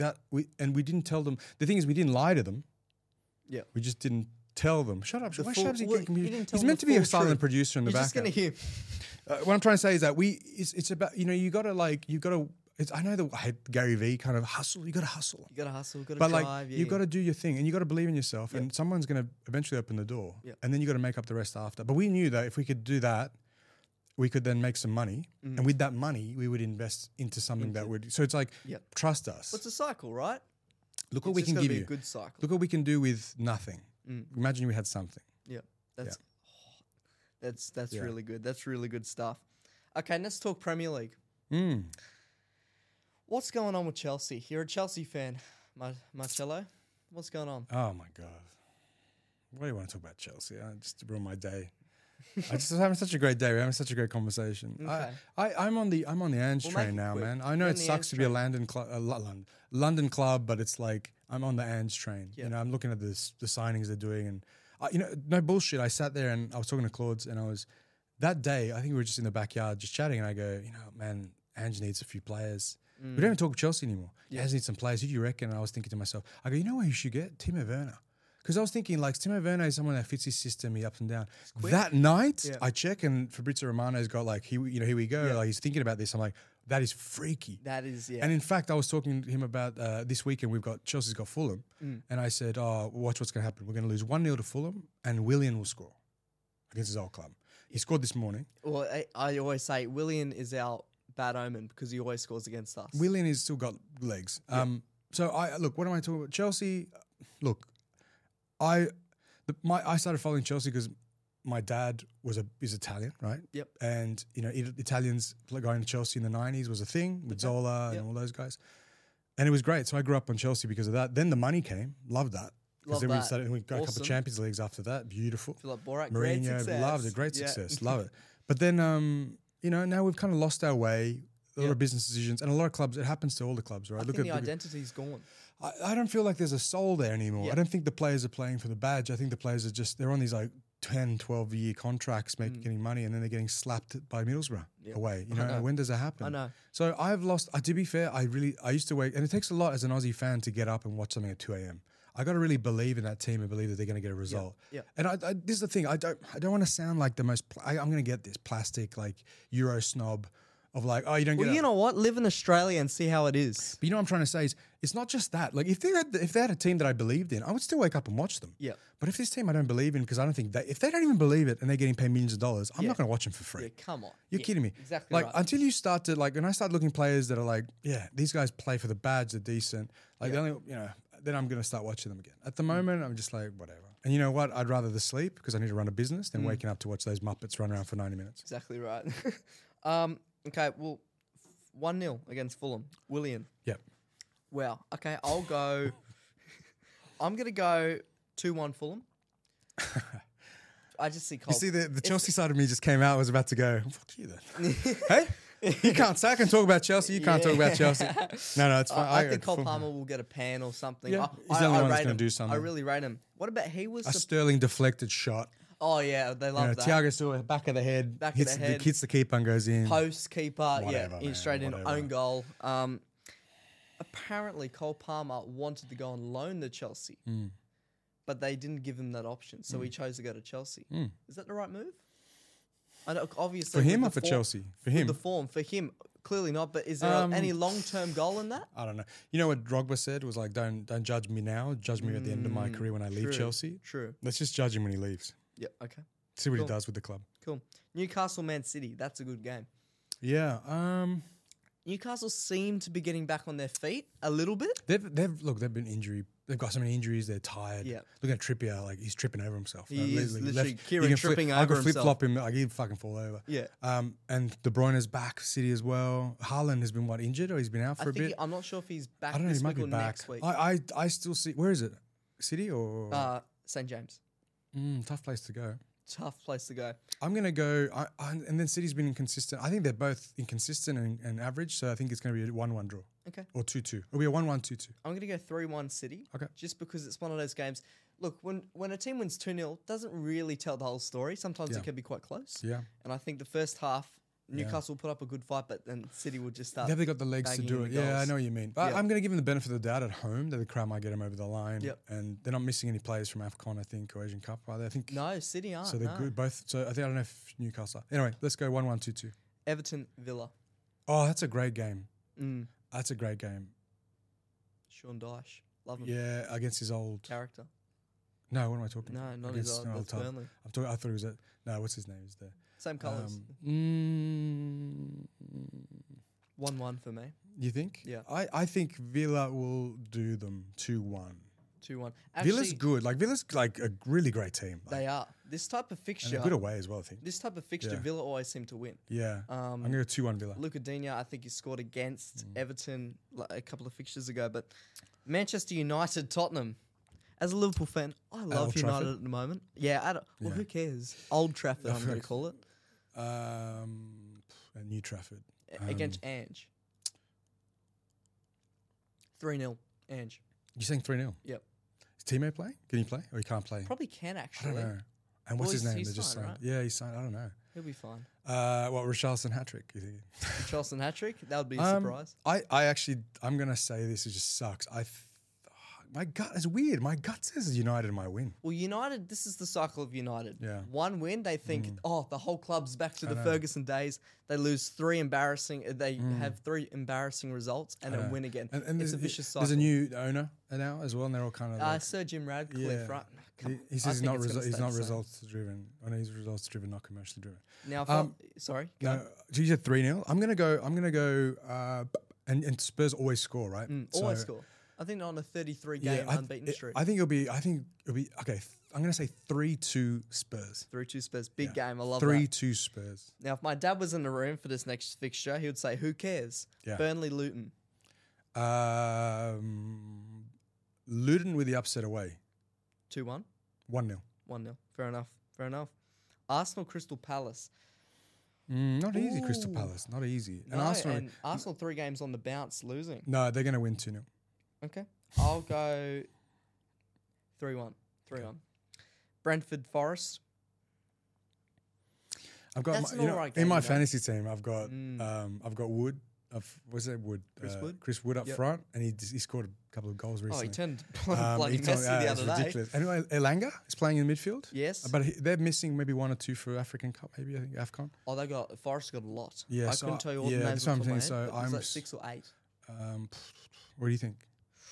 and we didn't tell them. The thing is, we didn't lie to them. Yeah. We just didn't tell them. Shut up. The Why full- Shabs, well, you didn't tell he's them meant the to be a full silent truth. producer in the You're just going to background. hear. What I'm trying to say is that it's about, you got to I know that I hate Gary Vee kind of hustle. You got to hustle. You got to hustle, got to But drive. like yeah, you got to do your thing and you got to believe in yourself and someone's going to eventually open the door and then you got to make up the rest after. But we knew that if we could do that, we could then make some money and with that money we would invest into something that would. So it's like trust us. It's a cycle, right? Look what It's we just can gotta give be you. a good cycle. Look what we can do with nothing. Imagine we had something. Yeah, that's really good. That's really good stuff. Okay, let's talk Premier League. What's going on with Chelsea? You're a Chelsea fan, Marcello. What's going on? Oh my god! Why do you want to talk about Chelsea? Just to ruin my day. I just having such a great day. We're having such a great conversation. Okay. I'm on the Ange We'll train make it now, quick. man. I know You're it on the sucks Ange to be a train. London club, but it's like I'm on the Ange train. Yeah. You know, I'm looking at the signings they're doing, and no bullshit. I sat there and I was talking to Claude, and I was that day. I think we were just in the backyard just chatting, and I go, man, Ange needs a few players. We don't even talk Chelsea anymore. Ange needs some players. Who do you reckon? And I was thinking to myself, I go, you know what you should get? Timo Werner. Because I was thinking, like, Timo Werner is someone that fits his system, he up and down. That night, I check, and Fabrizio Romano's got, like, here we go. Like, he's thinking about this. I'm like, that is freaky. That is, yeah. And in fact, I was talking to him about this weekend, Chelsea's got Fulham. And I said, watch what's going to happen. We're going to lose 1-0 to Fulham, and Willian will score against his old club. He scored this morning. Well, I always say Willian is our bad omen because he always scores against us. Willian has still got legs. So what am I talking about? Chelsea, look, I started following Chelsea because my dad is Italian, right? Yep. And Italians going to Chelsea in the 90s was a thing with Zola and all those guys, and it was great. So I grew up on Chelsea because of that. Then the money came, loved that. Because then we got a couple of Champions Leagues after that. Beautiful. Feel like Borat, great Mourinho, success. loved it. Great success, love it. But then now we've kind of lost our way. A lot of business decisions and a lot of clubs. It happens to all the clubs, right? I think the identity's gone. I don't feel like there's a soul there anymore. Yeah. I don't think the players are playing for the badge. I think the players are just, they're on these like 10, 12-year contracts getting money, and then they're getting slapped by Middlesbrough away. You know, and when does that happen? I know. So I've lost, to be fair, I used to wait, and it takes a lot as an Aussie fan to get up and watch something at 2 a.m. I got to really believe in that team and believe that they're going to get a result. Yeah. And this is the thing. I don't want to sound like the most. I'm going to get this plastic like Euro snob of like, oh, you don't get. Well, you know what? Live in Australia and see how it is. But you know what I'm trying to say is, it's not just that. Like if they had a team that I believed in, I would still wake up and watch them. Yeah. But if this team I don't believe in, because I don't think if they don't even believe it and they're getting paid millions of dollars, I'm Yeah. not going to watch them for free. Yeah, come on. You're kidding me. Exactly Like right. until you start to like, when I start looking players that are like, yeah, these guys play for the badge, they're decent. Like the only, you know, then I'm going to start watching them again. At the moment, I'm just like, whatever. And you know what? I'd rather the sleep because I need to run a business than waking up to watch those Muppets run around for 90 minutes. Exactly right. Okay, well, 1-0 against Fulham. Willian. Yep. Wow. Okay, I'll go. I'm going to go 2-1 Fulham. I just see Cole. You see, the Chelsea side of me just came out, was about to go, fuck you then. Hey? You can't say I can talk about Chelsea. You can't talk about Chelsea. No, it's fine. I think Cole Palmer will get a pan or something. Yeah, I, he's the only I one that's rate gonna him. do something. I really rate him. What about he was a Sterling deflected shot. Oh yeah, they love that. Thiago Silva, back of the head, Back of hits the head. hits the keeper and goes in. Post keeper, Whatever, in man, straight in, whatever. own goal. Apparently Cole Palmer wanted to go on loan to Chelsea, but they didn't give him that option, so he chose to go to Chelsea. Is that the right move? I know, obviously For him with or the for form- Chelsea? For with him. the form for him, clearly not. But is there any long-term goal in that? I don't know. You know what Drogba said was like, don't judge me now. Judge me at the end of my career when I leave True, Chelsea. True. Let's just judge him when he leaves. Yeah. Okay. See what Cool. he does with the club. Cool. Newcastle, Man City. That's a good game. Yeah. Newcastle seem to be getting back on their feet a little bit. They've been injury. They've got so many injuries. They're tired. Yeah. Look at Trippier. Like he's tripping over himself. He is literally you Kieran can tripping I over could flip himself. flop him. Like he'd fucking fall over. Yeah. And De Bruyne is back. City as well. Haaland has been injured or he's been out for a bit. I'm not sure if he's back I don't know. this He might week be or back. next week. I still see. Where is it? City or St James. tough place to go. Tough place to go. I'm going to go, and then City's been inconsistent. I think they're both inconsistent and average, so I think it's going to be a 1-1 draw. Okay. Or 2-2. It'll be a 1-1, 2-2. I'm going to go 3-1 City. Okay. Just because it's one of those games. Look, when a team wins 2-0, doesn't really tell the whole story. Sometimes Yeah. it can be quite close. Yeah. And I think the first half, Newcastle put up a good fight, but then City would just start. Have they got the legs to banging do in it? the Yeah, I goals. know what you mean. But Yeah. I'm going to give them the benefit of the doubt at home that the crowd might get them over the line. Yep. And they're not missing any players from AFCON, I think, or Asian Cup, are they? I think. No, City aren't. So they're no. good both. So I don't know if Newcastle. Anyway, let's go 1-1, 2-2. Everton, Villa. Oh, that's a great game. Mm. That's a great game. Sean Dyche. Love him. Yeah, against his old. Character. No, what am I talking No, about? not Against his old. an That's club. Burnley. I'm talking. I thought he was at. No, what's his name? Is there? Same colours. 1-1 for me. You think? Yeah. I think Villa will do them 2-1. 2-1. Villa's good. Like Villa's like a really great team. Like, They are. This type of and fixture. they're good away as well, I think. This type of fixture, Yeah. Villa always seem to win. Yeah. I'm going to go 2-1 Villa. Luca Digne, I think he scored against Mm. Everton a couple of fixtures ago. But Manchester United, Tottenham. As a Liverpool fan, I love Old United Trafford? at the moment. Yeah, Yeah. who cares? Old Trafford, I'm going to call it. And New Trafford. Against Ange. 3-0, Ange. You're saying 3-0? Yep. Is Timo playing? Can he play? Or he can't play? Probably can, I actually. don't know. And what's Well, his name? he's They just signed, signed. right? Yeah, he's signed. I don't know. He'll be fine. What, Richarlison hat-trick, you think? Charleston hat-trick? That would be a surprise. I'm going to say this, it just sucks. My gut is weird. My gut says United might win. Well, United, this is the cycle of United. Yeah. One win, they think, the whole club's back to the know. Ferguson days. They lose they have 3 embarrassing results and then win again. And It's a there's- vicious cycle. There's a new owner now as well, and they're all kind of like, Sir Jim Radcliffe, yeah. right? Come on. He I says think it's gonna he's stay not the same. results driven. Oh, no, he's results driven, not commercially driven. Now, if I- sorry. Go. No, you said 3-0. I'm gonna go. And Spurs always score, right? Always So, score. I think they're on a 33-game unbeaten streak. I think it'll be okay. I'm gonna say 3-2 Spurs. 3-2 Spurs. Big game. I love 3-2 Spurs. that. Now, if my dad was in the room for this next fixture, he would say, who cares? Yeah. Burnley, Luton. Luton with the upset away. 2-1. 1-0. 1-0. Fair enough. Arsenal, Crystal Palace. Not easy, Crystal Ooh. Palace. Not easy. No, and Arsenal 3 games on the bounce losing. No, they're gonna win 2-0. Okay. I'll go 3-1. 3-1. Brentford Forest. I've got That's my, an alright in game, my though. fantasy team. I've got Wood. What's that Wood? Chris Wood? up Yep. front, and he scored a couple of goals Oh, recently. he turned bloody It's Messi the it's other day. ridiculous. Anyway, Elanga is playing in midfield. Yes. But they're missing maybe 1 or 2 for African Cup, maybe I think AFCON. Oh, they got Forest got a lot. Yeah, I so couldn't tell you all the yeah, names. that's what I'm off the saying. top of my So head, but it was I'm like 6 or 8. What do you think?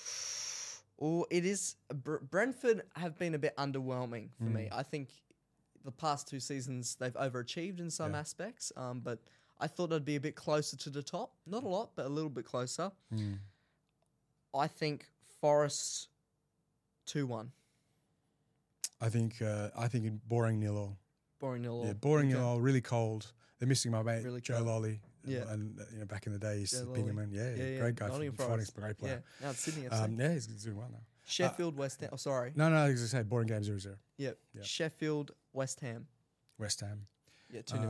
Oh, it is. Brentford have been a bit underwhelming for me. I think the past 2 seasons they've overachieved in some aspects, but I thought it'd be a bit closer to the top. Not a lot, but a little bit closer. I think Forest 2-1. I think boring 0-0. Boring 0-0. Yeah, boring 0-0. Really cold. They're missing my mate Really Joe cold. Lolly. Yeah. And back in the day, he's Joe Bingham. Yeah, great guy. Nottingham Fighting, Forest. great player. Yeah, now it's Sydney FC. Yeah, he's doing well now. Sheffield, West Ham. Oh, sorry. No, I was going to say boring game 0-0. Yep. Yeah. Sheffield, West Ham. West Ham. Yeah, 2-0.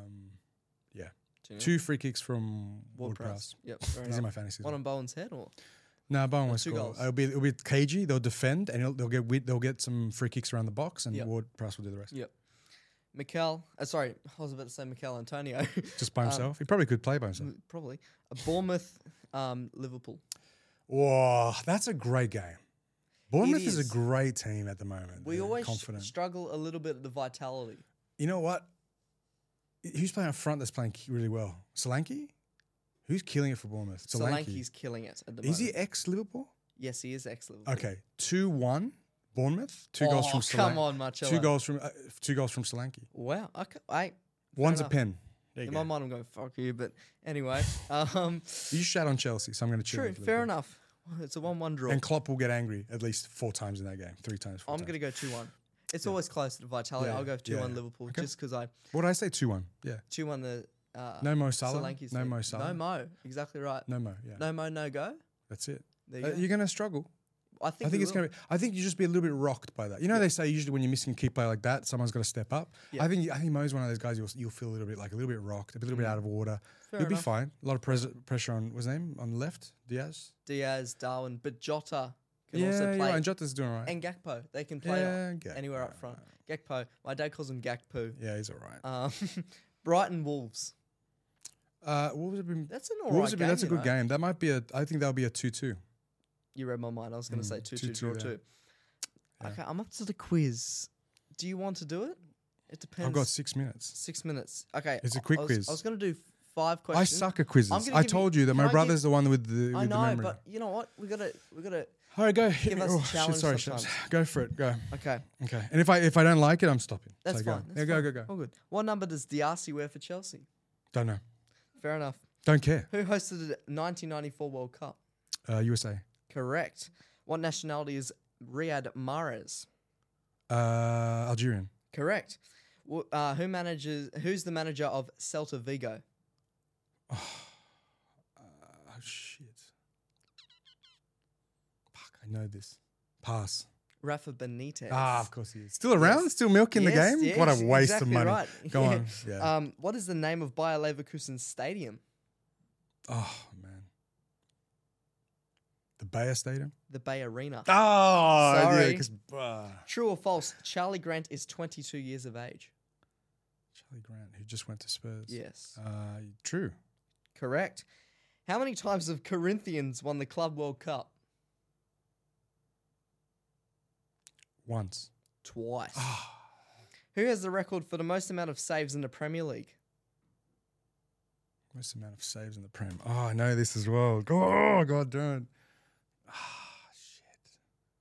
Yeah. 2-0. 2 free kicks from Ward-Prowse. Ward-Prowse. Yep. Fair He's in enough. my fantasy. One on Bowen's head, or No, Bowen will 2 score. goals. It'll be cagey. They'll defend and they'll get some free kicks around the box, and Yep. Ward-Prowse will do the rest. Yep. Mikel, sorry, I was about to say Mikel Antonio. Just by himself. He probably could play by himself. Probably. Bournemouth, Liverpool. Whoa, that's a great game. Bournemouth is a is. great team at the moment. We They're always confident. struggle a little bit at the vitality. You know what? Who's playing up front that's playing really well? Solanke? Who's killing it for Bournemouth? Solanke's killing it at the Is moment. he ex-Liverpool? Yes, he is ex-Liverpool. Okay, 2-1 Bournemouth. 2 goals from Solanke. come on, Marcello. 2 goals from Solanke. Wow. Okay. One's a enough. pen. There you In go. my mind, I'm going, fuck you. But anyway. You shat on Chelsea, so I'm going to chill. True. Fair enough. It's a 1-1 draw. And Klopp will get angry at least 4 times in that game. 3 times. 4 I'm times. going to go 2-1. It's always close to vitality. Yeah, I'll go 2-1 yeah. Liverpool Okay. just because I What did I say? 2-1. Yeah. 2-1 the No Mo Salah. Solanke's No team. Mo Salah. No Mo. Exactly right. No Mo. Yeah. No Mo, no go. That's it. There you go. You're going to struggle. I think, I think we it's will. going to be. I think you just be a little bit rocked by that. You know, they say usually when you're missing a key player like that, someone's got to step up. Yeah. I think Mo's one of those guys you'll feel a little bit rocked, a little bit out of order. Fair You'll be enough. fine. A lot of pressure on what's his name on the left, Diaz. Diaz, Darwin, but Jota can Yeah, also you're play. right. And Jota's doing all right. And Gakpo. They can play anywhere up front. Gakpo. My dad calls him Gakpo. Yeah, he's all right. Brighton Wolves. Wolves have been. That's an alright game. That's a you good know. game. That might be I think that'll be a 2-2. You read my mind. I was going to say 2-2 draw 2. Yeah. Okay, I'm up to the quiz. Do you want to do it? It depends. I've got 6 minutes. 6 minutes. Okay. It's a quick quiz. I was going to do 5 I questions. suck at quizzes. I'm gonna I give told you that can my I brother's the one with the I know, memory. but you know what? We gotta. All right, go. give us a challenge sorry, sometimes. go for it. Go. Okay, Okay. And if I don't like it, I'm stopping. that's So fine. Go. That's Yeah, fine. go. All good. What number does Diarcy wear for Chelsea? Don't know. Fair enough. Don't care. Who hosted the 1994 World Cup? USA. Correct. What nationality is Riyad Mahrez? Algerian. Correct. Who's the manager of Celta Vigo? Oh shit. Fuck, I know this. Pass. Rafa Benitez. Of course he is. Still around? Yes. Still milking the Yes, game? yes, What a waste exactly of money. right. Go on. Yeah. What is the name of Bayer Leverkusen's stadium? Oh man. The Bayer Stadium? The Bay Arena. Oh, Sorry. yeah, 'cause, True or false? Charlie Grant is 22 years of age. Charlie Grant, who just went to Spurs. Yes. True. Correct. How many times have Corinthians won the Club World Cup? Once. Twice. Who has the record for the most amount of saves in the Premier League? Most amount of saves in the Prem. Oh, I know this as well. Oh, God damn it. Ah, shit.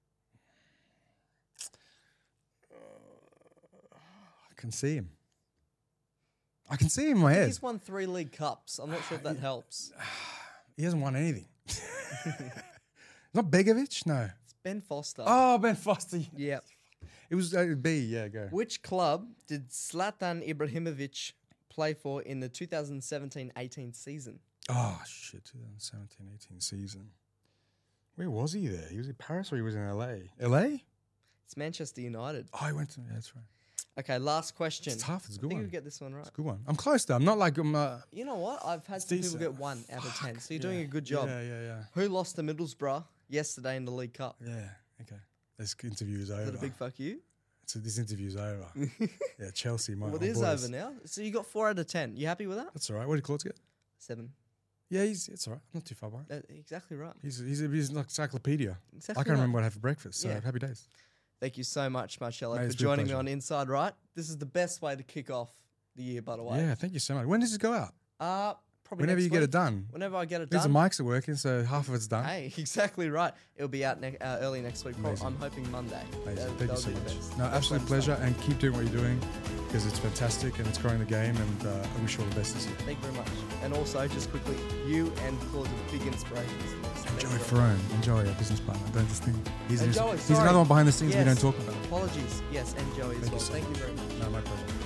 I can see him. I can see him in my head. He's won 3 League Cups. I'm not sure if that helps. He hasn't won anything. Not Begovic? No. It's Ben Foster. Oh, Ben Foster. Yep. It was B. Yeah, go. Which club did Zlatan Ibrahimovic play for in the 2017-18 season? Oh, shit. 2017-18 season. Where was he there? He was in Paris or he was in LA? LA? It's Manchester United. Oh, he went to... Yeah, that's right. Okay, last question. It's tough. It's a I good think one. you'll get this one right. It's a good one. I'm close though. I'm not like... You know what? I've had some people decent. get 1 out of 10, so you're doing a good job. Yeah. Who lost to Middlesbrough yesterday in the League Cup. Yeah. Okay. This interview is over. Is that a big fuck you? So this interview's over. Yeah, Chelsea. Well, it is over now. So you got 4 out of 10. You happy with that? That's all right. What did Claude get? 7. Yeah, it's all right. Not too far behind. Exactly right. He's an encyclopedia. Exactly I can't remember what I had for breakfast. So happy days. Thank you so much, Marcelo, Mate, for joining me on Inside Right. This is the best way to kick off the year, by the way. Yeah, thank you so much. When does it go out? Probably Whenever next you get week. it done. Whenever I get it These done. mics are working, so half of it's done. Hey, exactly right. It'll be out early next week. Amazing. I'm hoping Monday. Amazing. Thank you so much. No, Best absolute way to pleasure, start. and keep doing what you're doing because it's fantastic and it's growing the game, and I wish you all the best this year. Thank you very much. And also, just quickly, you and Claude are big inspirations. Enjoy Ferrone. Enjoy our business partner. Don't just think. He's And Joey, he's sorry. another one behind the scenes we Yes. don't talk about. Apologies. Yes, and Joey as well. so Thank you very much. No, my pleasure.